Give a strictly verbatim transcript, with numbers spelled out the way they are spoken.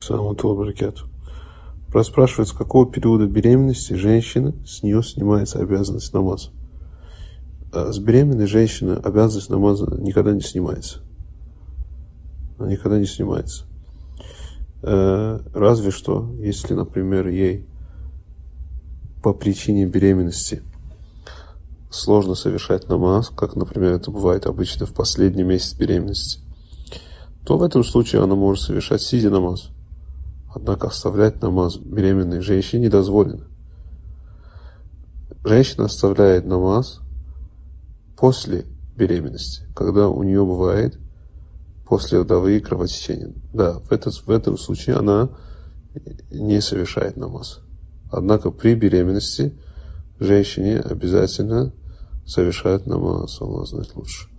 Спрашивают, с какого периода беременности женщины, с нее снимается обязанность намаза. С беременной женщины обязанность намаза никогда не снимается. Она никогда не снимается. Разве что, если, например, ей по причине беременности сложно совершать намаз, как, например, это бывает обычно в последний месяц беременности, то в этом случае она может совершать сидя намаз. Однако оставлять намаз беременной женщине не дозволено. Женщина оставляет намаз после беременности, когда у нее бывает послеродовые кровотечения. Да, в, этот, в этом случае она не совершает намаз. Однако при беременности женщине обязательно совершает намаз. Аллах знает лучше.